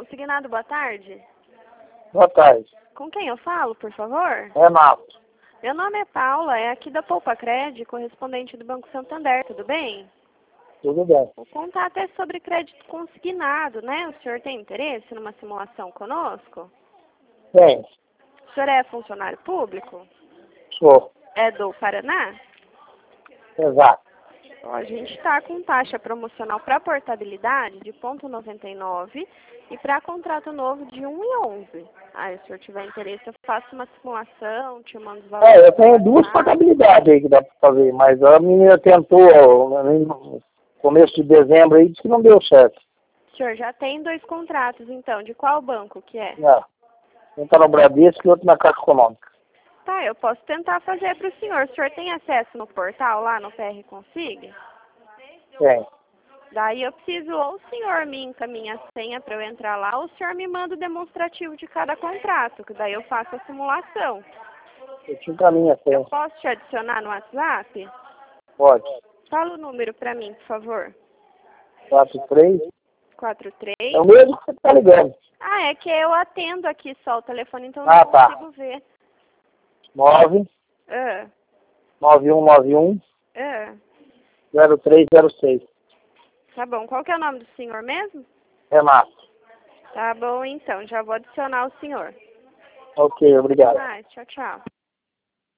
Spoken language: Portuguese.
Consignado, boa tarde. Boa tarde. Com quem eu falo, por favor? Renato. Meu nome é Paula, é aqui da Poupa Cred, correspondente do Banco Santander, tudo bem? Tudo bem. O contato é sobre crédito consignado, né? O senhor tem interesse numa simulação conosco? Bem, O senhor é funcionário público? sou. É do Paraná? Exato. Ó, a gente está com taxa promocional para portabilidade de 0,99 e para contrato novo de 1,11. Aí, se o senhor tiver interesse, eu faço uma simulação, te mando os valores. Eu tenho duas portabilidades aí que dá para fazer, mas a menina tentou no começo de dezembro aí, disse que não deu certo. O senhor já tem 2 contratos, então. De qual banco que é? Um está no Bradesco e outro na Caixa Econômica. Tá, eu posso tentar fazer para o senhor. O senhor tem acesso no portal lá no PR Consig? Tem. Daí eu preciso ou o senhor me encaminha a senha para eu entrar lá, ou o senhor me manda o demonstrativo de cada contrato, que daí eu faço a simulação. Eu te encaminho a senha. Eu posso te adicionar no WhatsApp? Pode. Fala o número para mim, por favor. 43. 43. É o mesmo que você está ligando. Ah, é que eu atendo aqui só o telefone, então eu Ah, não tá. consigo ver. 9 Ah, 9191 ah. 0306. Tá bom. Qual que é o nome do senhor mesmo? Renato. Tá bom, então. Já vou adicionar o senhor. Ok, obrigado. Ah, tchau, tchau.